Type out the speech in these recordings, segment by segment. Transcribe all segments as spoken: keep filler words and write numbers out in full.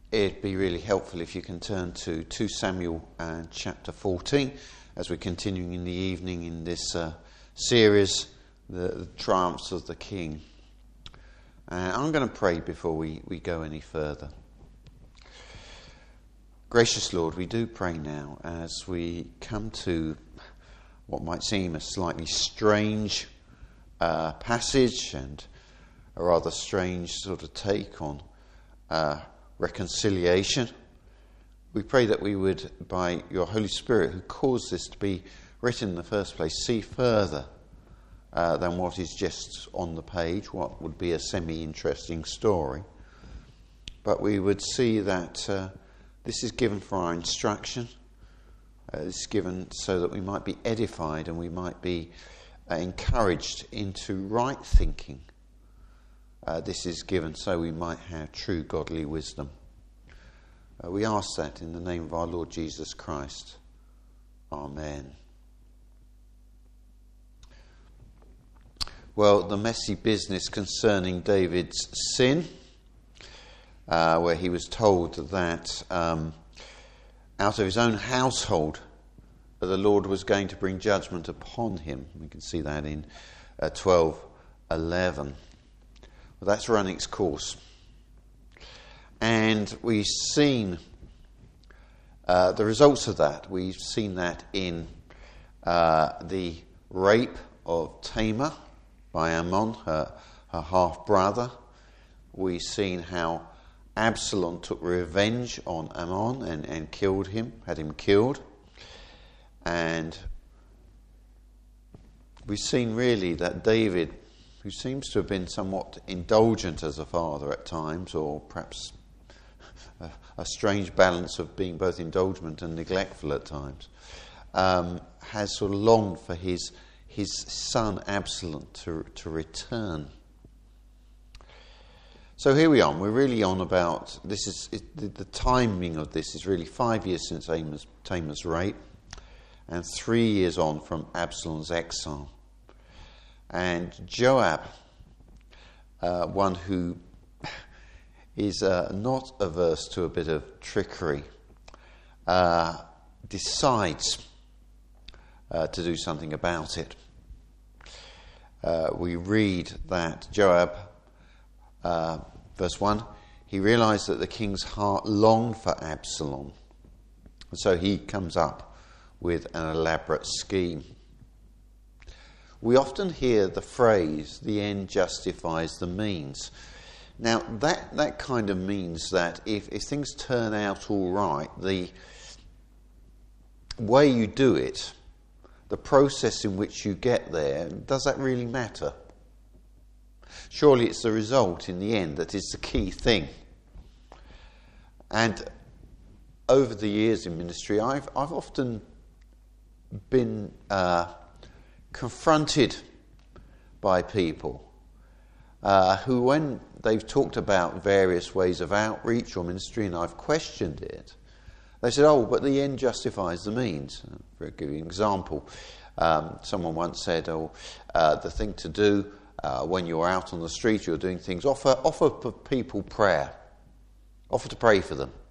it'd be really helpful if you can turn to Second Samuel uh, chapter fourteen, as we're continuing in the evening in this uh, series, the, the Triumphs of the King. Uh, I'm going to pray before we, we go any further. Gracious Lord, we do pray now as we come to what might seem a slightly strange uh, passage and a rather strange sort of take on uh, reconciliation. We pray that we would, by your Holy Spirit, who caused this to be written in the first place, see further uh, than what is just on the page, what would be a semi-interesting story. But we would see that uh, this is given for our instruction. Uh, it's given so that we might be edified and we might be uh, encouraged into right thinking. Uh, this is given so we might have true godly wisdom. Uh, we ask that in the name of our Lord Jesus Christ. Amen. Well, the messy business concerning David's sin, uh, where he was told that um, out of his own household that the Lord was going to bring judgment upon him. We can see that in uh, twelve eleven. Well, that's run its course. And we've seen uh, the results of that. We've seen that in uh, the rape of Tamar by Amnon, her, her half-brother. We've seen how Absalom took revenge on Amnon and, and killed him, had him killed. And we've seen really that David, who seems to have been somewhat indulgent as a father at times, or perhaps a, a strange balance of being both indulgent and neglectful at times, um, has sort of longed for his his son Absalom to to return. So here we are. We're really on about this is it, the, the timing of this is really five years since Tamar's, Tamar's rape, and three years on from Absalom's exile. And Joab, uh, one who is uh, not averse to a bit of trickery, uh, decides uh, to do something about it. Uh, we read that Joab, uh, verse one, he realised that the king's heart longed for Absalom. And so he comes up with an elaborate scheme. We often hear the phrase, the end justifies the means. Now, that, that kind of means that if, if things turn out all right, the way you do it, the process in which you get there, does that really matter? Surely it's the result in the end that is the key thing. And over the years in ministry, I've, I've often been uh, confronted by people uh, who, when they've talked about various ways of outreach or ministry and I've questioned it, they said, oh, but the end justifies the means. For give you an example, um, someone once said, oh, uh, the thing to do uh, when you're out on the street, you're doing things, offer, offer people prayer. Offer to pray for them.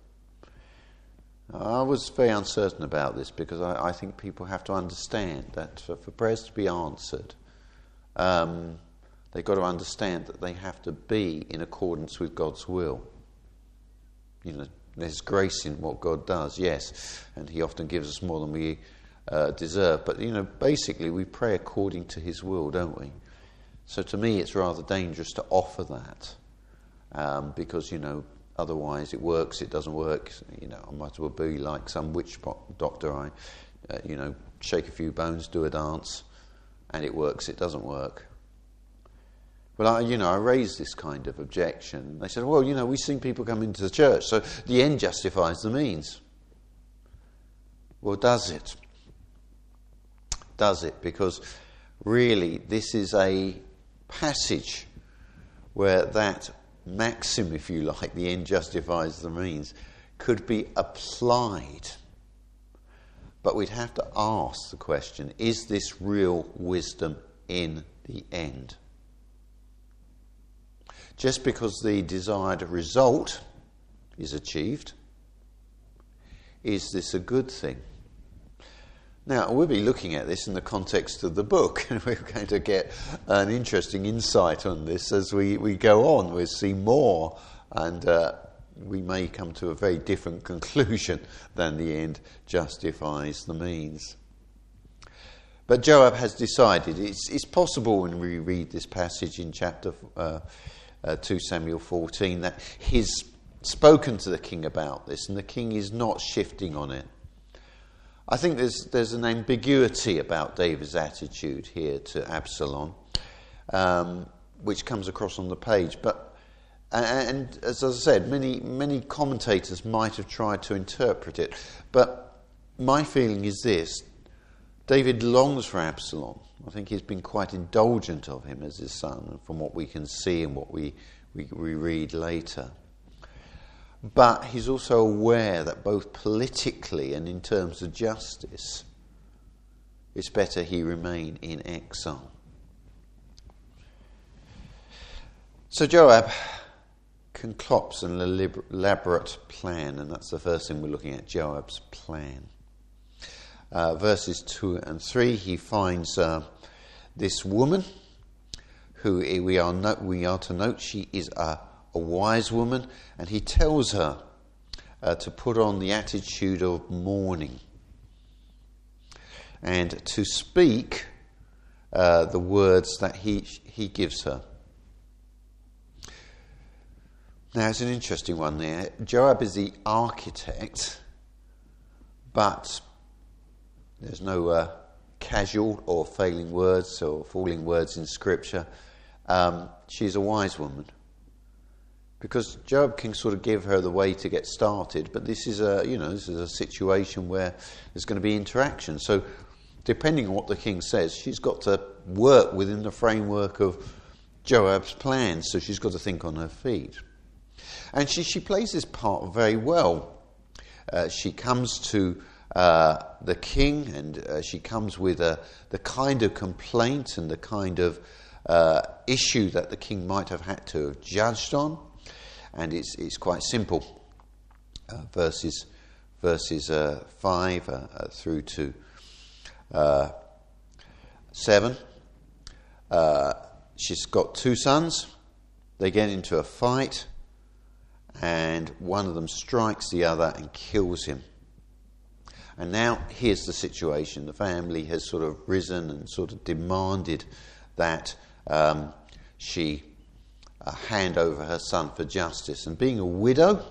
I was very uncertain about this because I, I think people have to understand that for, for prayers to be answered, um, they've got to understand that they have to be in accordance with God's will. You know, there's grace in what God does, yes, and He often gives us more than we uh, deserve. But, you know, basically we pray according to His will, don't we? So to me it's rather dangerous to offer that um, because, you know, otherwise it works, it doesn't work. You know, I might as well be like some witch doctor. I, uh, you know, shake a few bones, do a dance, and it works, it doesn't work. But, I, you know, I raised this kind of objection. They said, well, you know, we've seen people come into the church, so the end justifies the means. Well, does it? Does it? Because really this is a passage where that maxim, if you like, the end justifies the means, could be applied. But we'd have to ask the question, is this real wisdom in the end? Just because the desired result is achieved. Is this a good thing? Now, we'll be looking at this in the context of the book, and we're going to get an interesting insight on this as we, we go on. We'll see more, and uh, we may come to a very different conclusion than the end justifies the means. But Joab has decided. It's, it's possible when we read this passage in chapter uh, uh, two Samuel fourteen that he's spoken to the king about this, and the king is not shifting on it. I think there's there's an ambiguity about David's attitude here to Absalom, um, which comes across on the page. But and as I said, many many commentators might have tried to interpret it. But my feeling is this: David longs for Absalom. I think he's been quite indulgent of him as his son, from what we can see and what we we, we read later. But he's also aware that both politically and in terms of justice, it's better he remain in exile. So Joab concocts an elaborate plan, and that's the first thing we're looking at, Joab's plan. Uh, verses two and three, he finds uh, this woman, who we are, no- we are to note she is a a wise woman, and he tells her uh, to put on the attitude of mourning and to speak uh, the words that he he gives her. Now, it's an interesting one there. Joab is the architect, but there's no uh, casual or failing words or falling words in Scripture. Um, she's a wise woman. Because Joab can sort of give her the way to get started, but this is a, you know, this is a situation where there's going to be interaction. So, depending on what the king says, she's got to work within the framework of Joab's plan. So she's got to think on her feet, and she she plays this part very well. Uh, she comes to uh, the king, and uh, she comes with a, the kind of complaint and the kind of uh, issue that the king might have had to have judged on. And it's it's quite simple. Uh, verses verses uh, five uh, uh, through to uh, seven. Uh, she's got two sons. They get into a fight, and one of them strikes the other and kills him. And now here's the situation. The family has sort of risen and sort of demanded that um, she Uh, hand over her son for justice. And being a widow,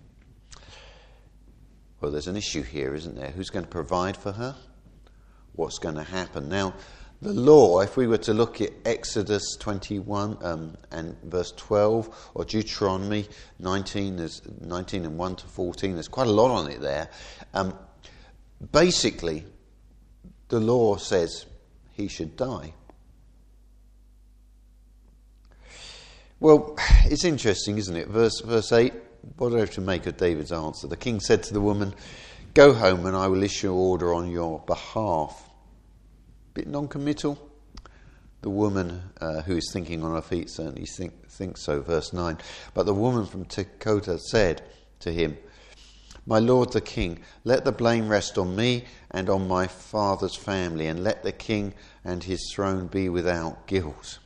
well, there's an issue here, isn't there? Who's going to provide for her? What's going to happen? Now, the law, if we were to look at Exodus twenty-one um, and verse twelve, or Deuteronomy nineteen, there's nineteen and one to fourteen, there's quite a lot on it there. Um, basically, the law says he should die. Well, it's interesting, isn't it? Verse verse eight, what do I have to make of David's answer? The king said to the woman, "Go home and I will issue order on your behalf." Bit non-committal. The woman uh, who is thinking on her feet certainly think, thinks so. Verse nine, but the woman from Tekoa said to him, "My lord the king, let the blame rest on me and on my father's family, and let the king and his throne be without guilt."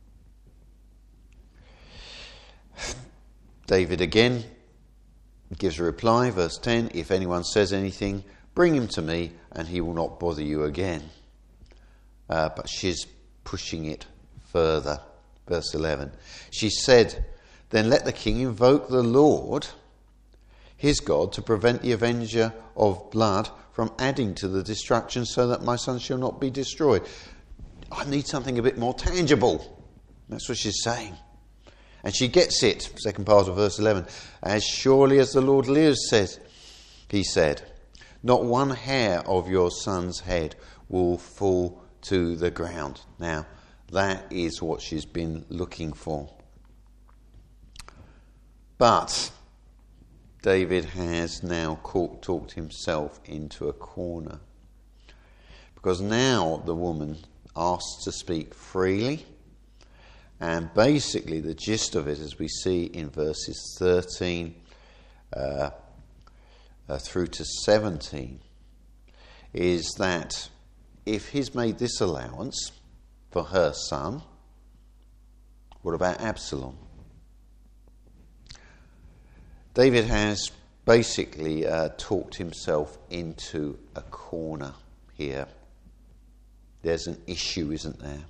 David again gives a reply, verse ten, "If anyone says anything, bring him to me, and he will not bother you again." Uh, but she's pushing it further. Verse eleven, she said, "Then let the king invoke the Lord, his God, to prevent the avenger of blood from adding to the destruction, so that my son shall not be destroyed." I need something a bit more tangible. That's what she's saying. And she gets it, second part of verse eleven. "As surely as the Lord lives," says, he said, "not one hair of your son's head will fall to the ground." Now, that is what she's been looking for. But David has now caught, talked himself into a corner. Because now the woman asks to speak freely. And basically the gist of it, as we see in verses thirteen uh, uh, through to seventeen, is that if he's made this allowance for her son, what about Absalom? David has basically uh, talked himself into a corner here. There's an issue, isn't there?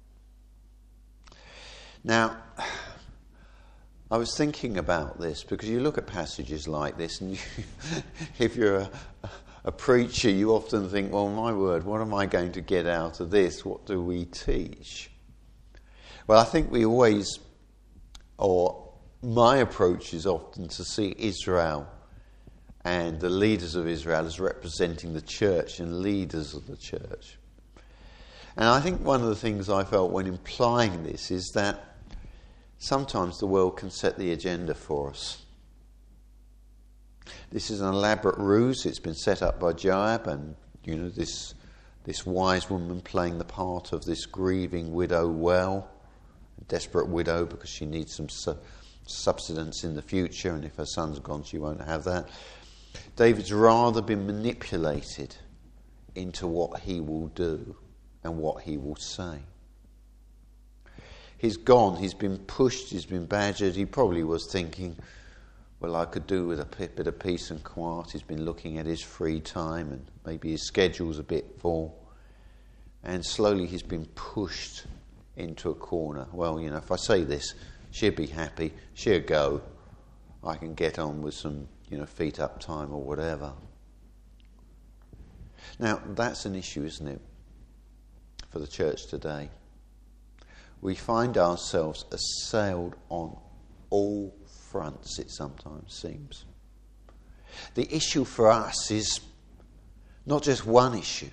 Now, I was thinking about this because you look at passages like this, and you, if you're a, a preacher, you often think, well, my word, what am I going to get out of this? What do we teach? Well, I think we always, or my approach is often to see Israel and the leaders of Israel as representing the church and leaders of the church. And I think one of the things I felt when implying this is that sometimes the world can set the agenda for us. This is an elaborate ruse. It's been set up by Joab, and you know this this wise woman playing the part of this grieving widow well, a desperate widow because she needs some su- subsistence in the future, and if her son's gone, she won't have that. David's rather been manipulated into what he will do and what he will say. He's gone, he's been pushed, he's been badgered. He probably was thinking, well, I could do with a bit of peace and quiet. He's been looking at his free time, and maybe his schedule's a bit full. And slowly he's been pushed into a corner. Well, you know, if I say this, she'll be happy, she'll go. I can get on with some, you know, feet up time or whatever. Now, that's an issue, isn't it, for the church today? We find ourselves assailed on all fronts, it sometimes seems. The issue for us is not just one issue.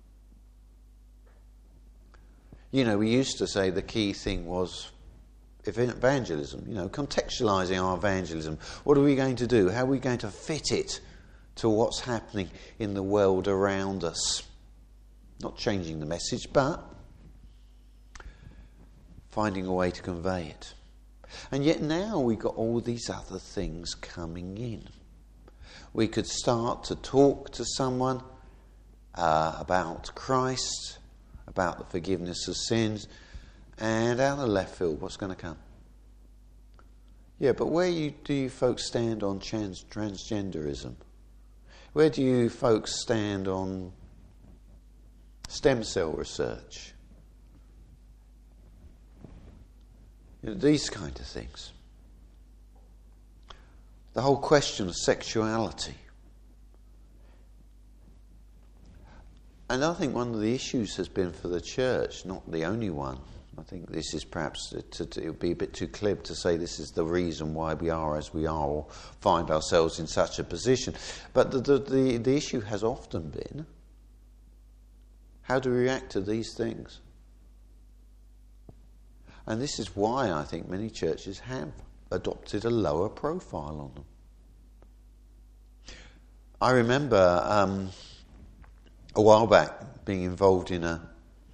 You know, we used to say the key thing was evangelism, you know, contextualising our evangelism. What are we going to do? How are we going to fit it to what's happening in the world around us? Not changing the message, but finding a way to convey it. And yet now we've got all these other things coming in. We could start to talk to someone uh, about Christ, about the forgiveness of sins, and out of left field, what's going to come? Yeah, but where you, do you folks stand on trans, transgenderism? Where do you folks stand on stem cell research? You know, these kind of things. The whole question of sexuality. And I think one of the issues has been for the church, not the only one. I think this is perhaps, to, to, it would be a bit too glib to say this is the reason why we are as we are or find ourselves in such a position. But the, the, the, the issue has often been, how do we react to these things? And this is why I think many churches have adopted a lower profile on them. I remember um, a while back being involved in a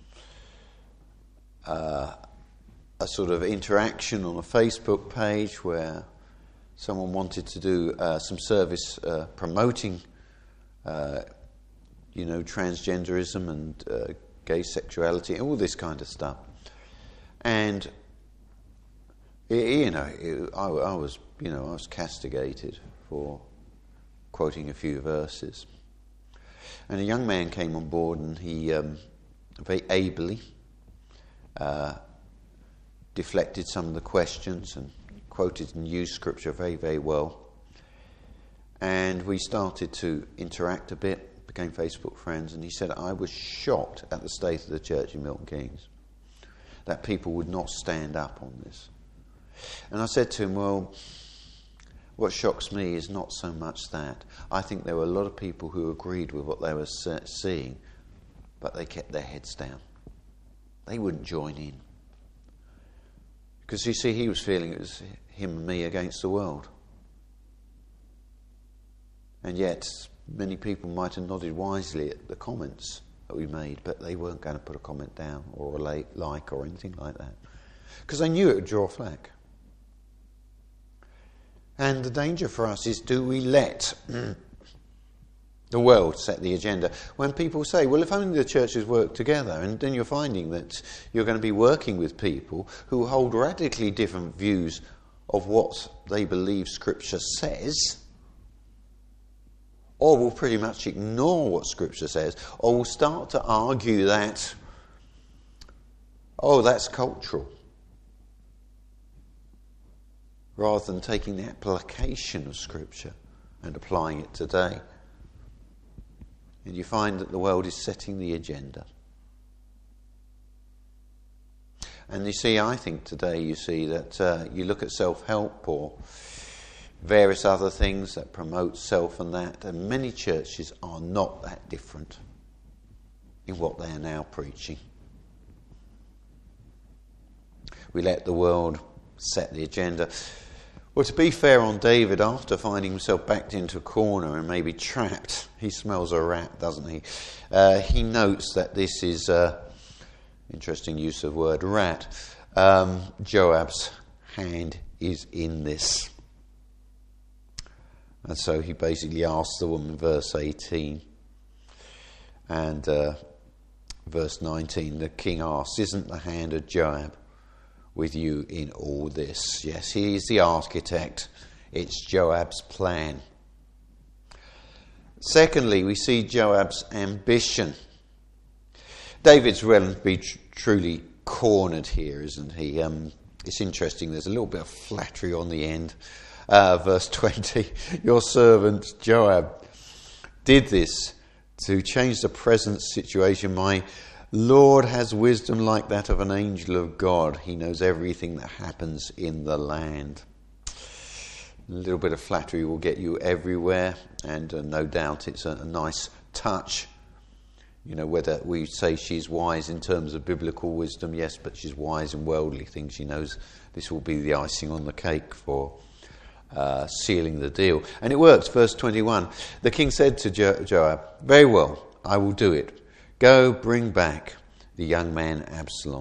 uh, a sort of interaction on a Facebook page where someone wanted to do uh, some service uh, promoting, uh, you know, transgenderism and uh, gay sexuality and all this kind of stuff. And you know, it, I, I was, you know, I was castigated for quoting a few verses. And a young man came on board, and he um, very ably uh, deflected some of the questions and quoted and used scripture very, very well. And we started to interact a bit, became Facebook friends. And he said, I was shocked at the state of the church in Milton Keynes, that people would not stand up on this. And I said to him, well, what shocks me is not so much that. I think there were a lot of people who agreed with what they were seeing, but they kept their heads down. They wouldn't join in. Because you see, he was feeling it was him and me against the world. And yet, many people might have nodded wisely at the comments that we made, but they weren't going to put a comment down or a like or anything like that, because they knew it would draw flack. And the danger for us is, do we let the world set the agenda? When people say, well, if only the churches work together, and then you're finding that you're going to be working with people who hold radically different views of what they believe Scripture says, or will pretty much ignore what Scripture says, or will start to argue that, oh, that's cultural, rather than taking the application of Scripture and applying it today. And you find that the world is setting the agenda. And you see, I think today you see that uh, you look at self-help or various other things that promote self and that, and many churches are not that different in what they are now preaching. We let the world set the agenda. Well, to be fair on David, after finding himself backed into a corner and maybe trapped, he smells a rat, doesn't he? Uh, he notes that this is, uh, interesting use of word, rat. Um, Joab's hand is in this. And so he basically asks the woman, verse eighteen, and uh, verse nineteen, the king asks, isn't the hand of Joab with you in all this? Yes, he is the architect. It's Joab's plan. Secondly, we see Joab's ambition. David's really be tr- truly cornered here, isn't he? Um, it's interesting, there's a little bit of flattery on the end. Uh, verse twenty, your servant Joab did this to change the present situation. My Lord has wisdom like that of an angel of God. He knows everything that happens in the land. A little bit of flattery will get you everywhere, and uh, no doubt it's a, a nice touch. You know, whether we say she's wise in terms of biblical wisdom, yes, but she's wise in worldly things. She knows this will be the icing on the cake for uh, sealing the deal. And it works. Verse twenty-one, the king said to jo- Joab, very well, I will do it. Go, bring back the young man Absalom.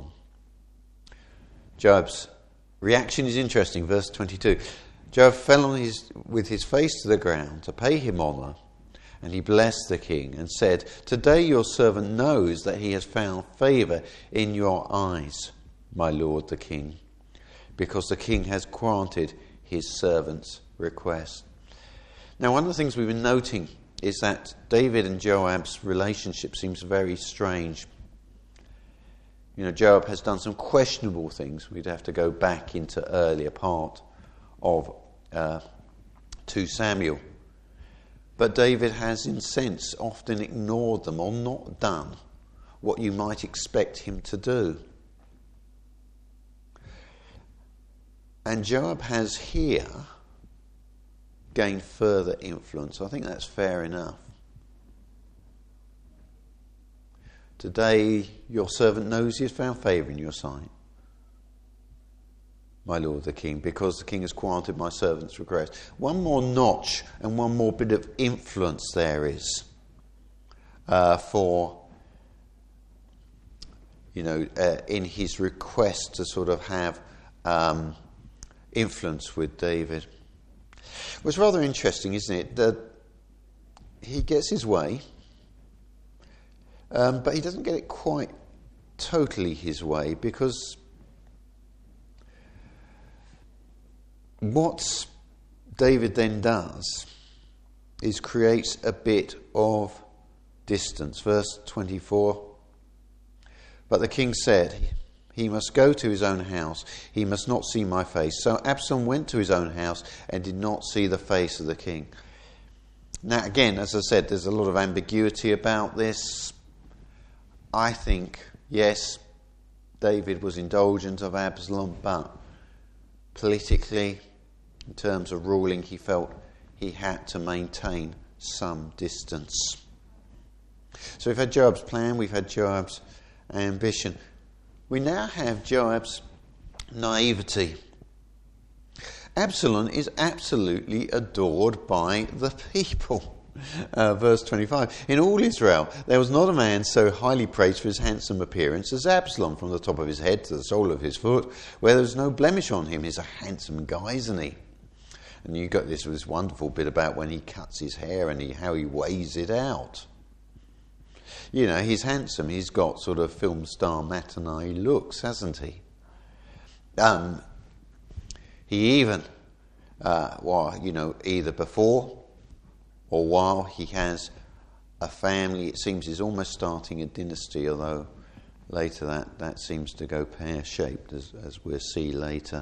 Joab's reaction is interesting. Verse twenty-two. Joab fell on his, with his face to the ground to pay him honour, and he blessed the king and said, today your servant knows that he has found favour in your eyes, my lord the king, because the king has granted his servant's request. Now, one of the things we've been noting is that David and Joab's relationship seems very strange. You know, Joab has done some questionable things. We'd have to go back into earlier part of uh, Second Samuel. But David has, in sense, often ignored them or not done what you might expect him to do. And Joab has here gained further influence. I think that's fair enough. Today your servant knows he has found favour in your sight, my lord the king, because the king has granted my servant's request. One more notch and one more bit of influence there is uh, for, you know, uh, in his request to sort of have um, influence with David. It was rather interesting, isn't it, that he gets his way, um, but he doesn't get it quite totally his way, because what David then does is creates a bit of distance. Verse twenty-four, but the king said, he must go to his own house. He must not see my face. So Absalom went to his own house and did not see the face of the king. Now, again, as I said, there's a lot of ambiguity about this. I think, yes, David was indulgent of Absalom, but politically, in terms of ruling, he felt he had to maintain some distance. So we've had Joab's plan, we've had Joab's ambition. We now have Joab's naivety. Absalom is absolutely adored by the people. Uh, verse twenty-five, in all Israel there was not a man so highly praised for his handsome appearance as Absalom, from the top of his head to the sole of his foot, where there was no blemish on him. He's a handsome guy, isn't he? And you got this this wonderful bit about when he cuts his hair and he, how he weighs it out. You know, he's handsome. He's got sort of film star matinee looks, hasn't he? Um, he even, uh, well, you know, either before or while he has a family, it seems he's almost starting a dynasty, although later that, that seems to go pear-shaped, as, as we'll see later.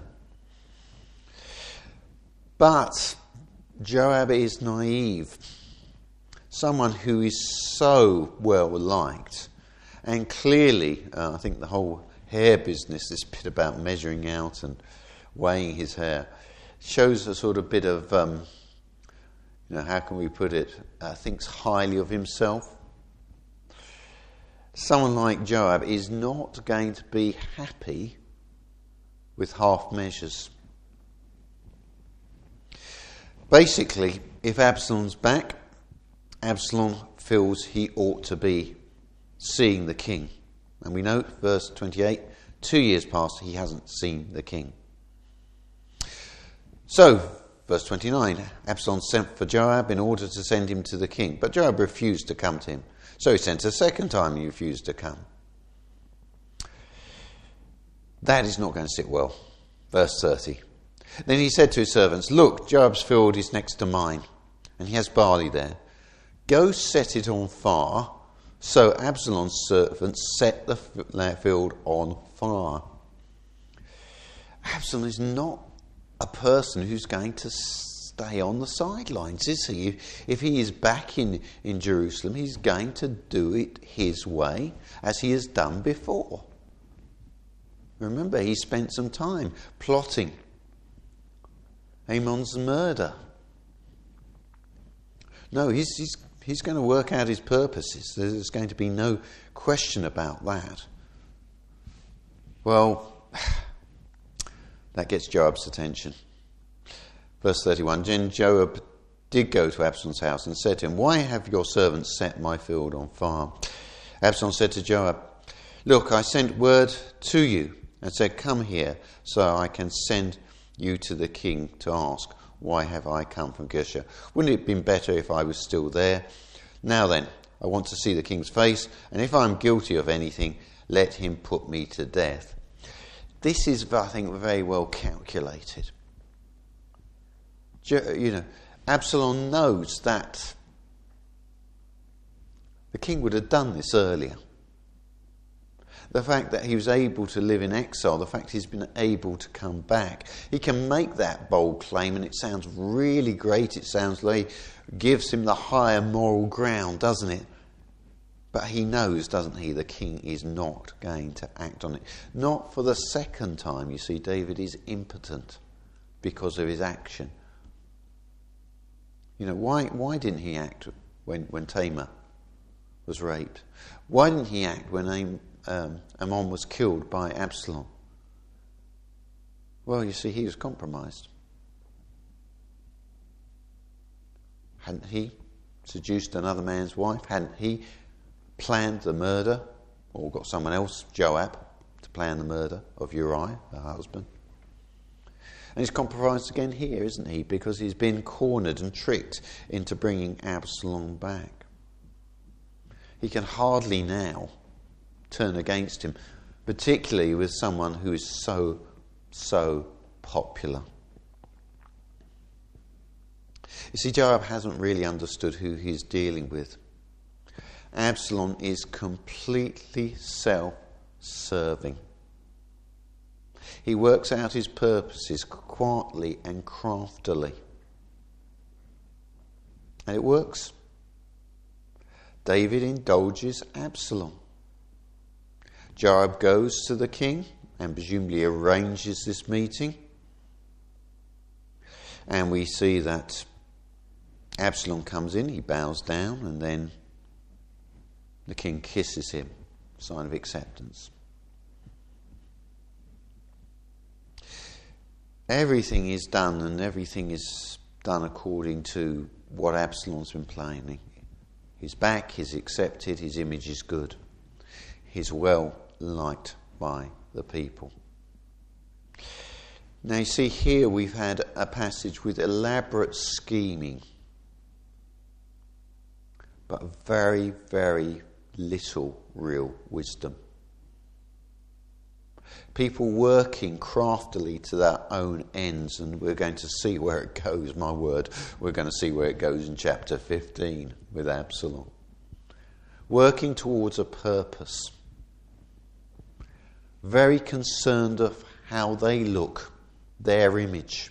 But Joab is naive. Someone who is so well liked. And clearly, uh, I think the whole hair business, this bit about measuring out and weighing his hair, shows a sort of bit of, um, you know, how can we put it, uh, thinks highly of himself. Someone like Joab is not going to be happy with half measures. Basically, if Absalom's back, Absalom feels he ought to be seeing the king. And we know, verse twenty-eight, two years past, he hasn't seen the king. So, verse twenty-nine, Absalom sent for Joab in order to send him to the king. But Joab refused to come to him. So he sent a second time and he refused to come. That is not going to sit well. Verse thirty. Then he said to his servants, "Look, Joab's field is next to mine, and he has barley there. Go set it on fire." So Absalom's servants set the field on fire. Absalom is not a person who's going to stay on the sidelines, is he? If he is back in, in Jerusalem, he's going to do it his way, as he has done before. Remember, he spent some time plotting Amon's murder. No, he's, he's, he's going to work out his purposes. There's going to be no question about that. Well, that gets Joab's attention. Verse thirty-one, then Joab did go to Absalom's house and said to him, "Why have your servants set my field on fire?" Absalom said to Joab, "Look, I sent word to you and said, 'Come here, so I can send you to the king to ask, why have I come from Geshur? Wouldn't it have been better if I was still there? Now then, I want to see the king's face, and if I'm guilty of anything, let him put me to death.'" This is, I think, very well calculated. You know, Absalom knows that the king would have done this earlier. The fact that he was able to live in exile, the fact he's been able to come back, he can make that bold claim, and it sounds really great. It sounds like it gives him the higher moral ground, doesn't it? But he knows, doesn't he, the king is not going to act on it. Not for the second time. You see, David is impotent because of his action. You know, why why didn't he act when, when Tamar was raped? Why didn't he act when Am, um, Ammon was killed by Absalom? Well, you see, he was compromised. Hadn't he seduced another man's wife? Hadn't he planned the murder, or got someone else, Joab, to plan the murder of Uriah, her husband? And he's compromised again here, isn't he? Because he's been cornered and tricked into bringing Absalom back. He can hardly now turn against him, particularly with someone who is so, so popular. You see, Joab hasn't really understood who he's dealing with. Absalom is completely self-serving. He works out his purposes quietly and craftily. And it works. David indulges Absalom. Joab goes to the king and presumably arranges this meeting. And we see that Absalom comes in, he bows down, and then the king kisses him, sign of acceptance. Everything is done, and everything is done according to what Absalom's been planning. He's back, he's accepted, his image is good. He's well liked by the people. Now you see here we've had a passage with elaborate scheming, but very, very little real wisdom. People working craftily to their own ends, and we're going to see where it goes, my word. We're going to see where it goes in chapter fifteen with Absalom. Working towards a purpose. Very concerned of how they look, their image.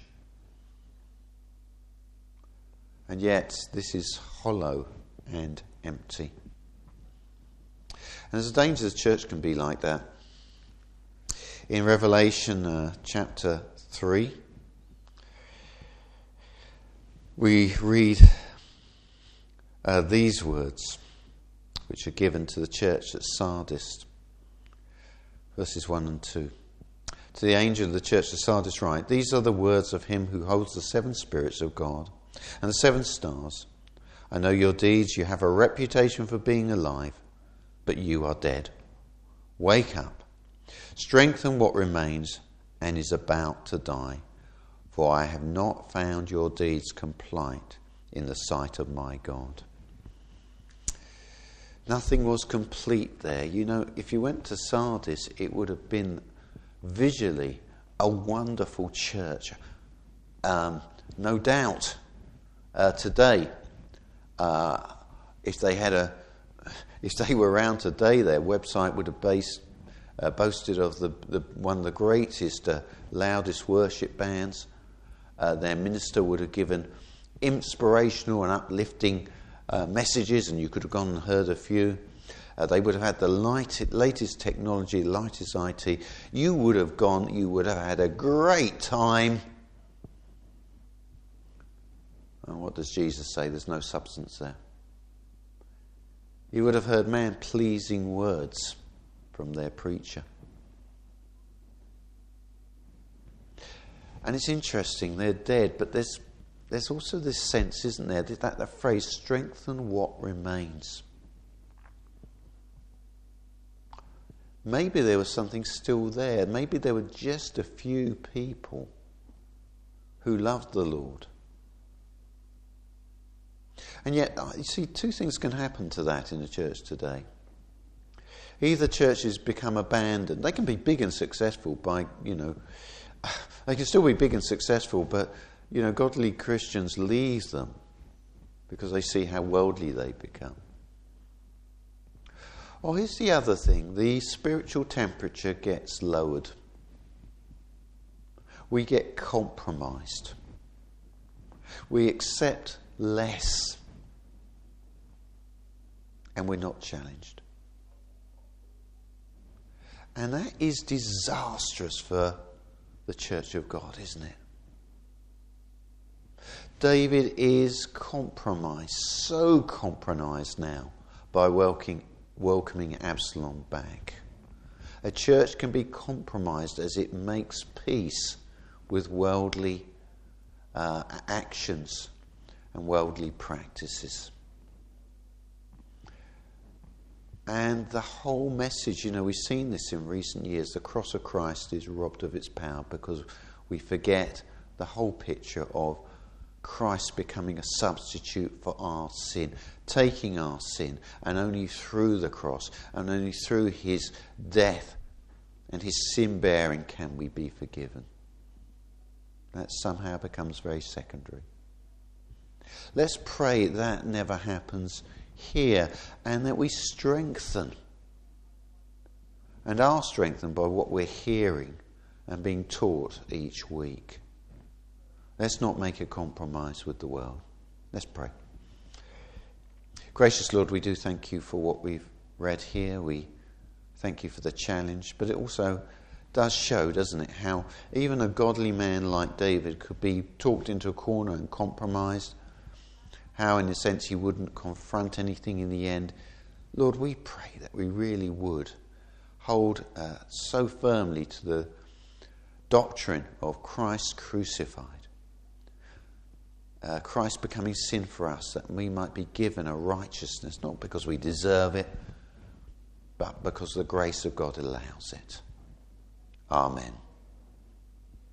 And yet, this is hollow and empty. And there's a danger the church can be like that. In Revelation uh, chapter three, we read uh, these words, which are given to the church at Sardis, verses one and two. To the angel of the church of Sardis write, these are the words of him who holds the seven spirits of God and the seven stars. I know your deeds, you have a reputation for being alive, but you are dead. Wake up. Strengthen what remains and is about to die, for I have not found your deeds compliant in the sight of my God. Nothing was complete there. You know, if you went to Sardis, it would have been visually a wonderful church. Um, no doubt uh, today, uh, if they had a, if they were around today, their website would have based Uh, boasted of the, the one of the greatest, uh, loudest worship bands. Uh, their minister would have given inspirational and uplifting uh, messages, and you could have gone and heard a few. Uh, they would have had the light, latest technology, latest I T. You would have gone, you would have had a great time. And what does Jesus say? There's no substance there. You would have heard man-pleasing words from their preacher. And it's interesting, they're dead, but there's there's also this sense, isn't there, that the phrase, strengthen what remains. Maybe there was something still there. Maybe there were just a few people who loved the Lord. And yet, you see, two things can happen to that in the church today. Either churches become abandoned. They can be big and successful by, you know, they can still be big and successful, but, you know, godly Christians leave them because they see how worldly they become. Or here's the other thing. The spiritual temperature gets lowered. We get compromised. We accept less. And we're not challenged. And that is disastrous for the church of God, isn't it? David is compromised, so compromised now by welcoming, welcoming Absalom back. A church can be compromised as it makes peace with worldly uh, actions and worldly practices. And the whole message, you know, we've seen this in recent years, the cross of Christ is robbed of its power because we forget the whole picture of Christ becoming a substitute for our sin, taking our sin, and only through the cross and only through his death and his sin bearing can we be forgiven. That somehow becomes very secondary. Let's pray that never happens here, and that we strengthen and are strengthened by what we're hearing and being taught each week. Let's not make a compromise with the world. Let's pray. Gracious Lord, we do thank you for what we've read here. We thank you for the challenge, but it also does show, doesn't it, how even a godly man like David could be talked into a corner and compromised. How, in a sense, he wouldn't confront anything in the end. Lord, we pray that we really would hold uh, so firmly to the doctrine of Christ crucified. Uh, Christ becoming sin for us, that we might be given a righteousness, not because we deserve it, but because the grace of God allows it. Amen.